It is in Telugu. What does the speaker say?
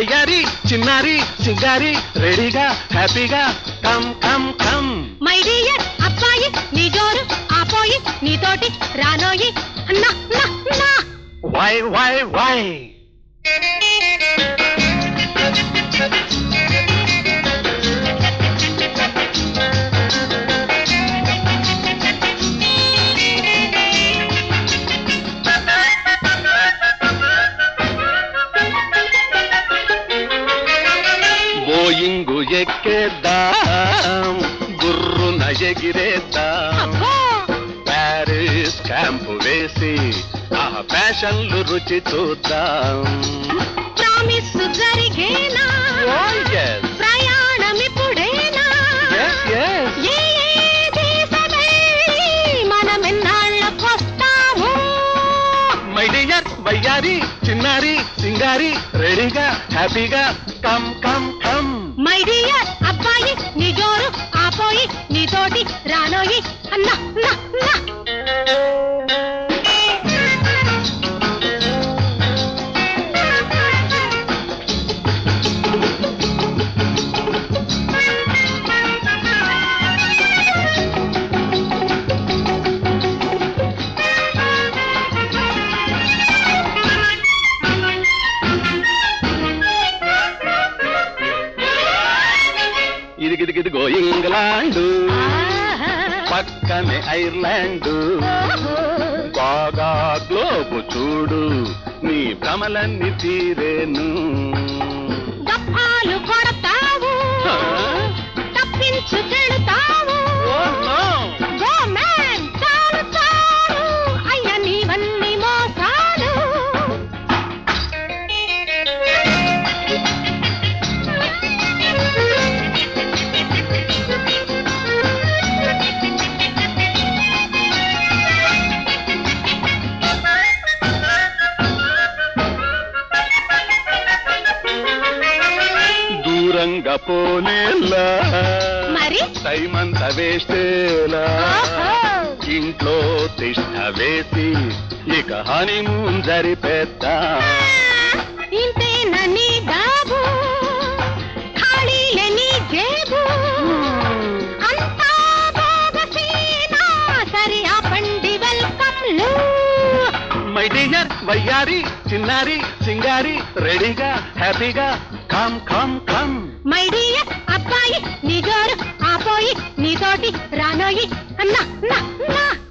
వయ్యారి చిన్నారి సింగారి రెడీగా హ్యాపీగా come come come my dear అబ్బాయి నీ జోరు ఆపోయి నీతోటి రానోయి నా నా నా వై బోయింగు ఎక్కేద్దాం గుర్రున ఎగిరేద్దాం ప్యారిస్ క్యాంపు వేసి ఆ ఫ్యాషన్లు రుచి చూద్దాం ప్రామిస్ జరిగేనా ప్రయాణం ఇప్పుడేనా ఏ దేశమై మనం ఎన్నాళ్ళకొస్తాము మై డియర్ వయ్యారి చిన్నారి సింగారి రెడీగా హ్యాపీగా come come come my dear అబ్బాయి నీ జోరు ఆపోయి నీతోటి రానోయి అన్నా నా నా ఇదిగిదిగిదిగో ఇంగ్లాండు పక్కనే ఐర్లాండు బాగా గ్లోబు చూడు నీ భ్రమలన్నీ తీరేను గప్పాలు కొడతావు తప్పించుకెళతావు గో మ్యాన్ చాలు చాలు అయ్య నీవన్నీ మోసాలు దూరంగా పోనేలా మరి టైమంత వేస్తేలా ఇంట్లో తిష్ట వేసి ఇక హనీమూన్ జరిపేద్దాం ఇంతేనా నీ బాబు ఖాళీలే నీ జేబు అంతా బోగసీనా సరి ఆపండి వెల్కమ్లు మై డియర్ వయ్యారి చిన్నారి సింగారి రెడీగా హ్యాపీగా come come come my dear అబ్బాయి నీ జోరు ఆపోయి నీతోటి రానోయి అన్నా నా నా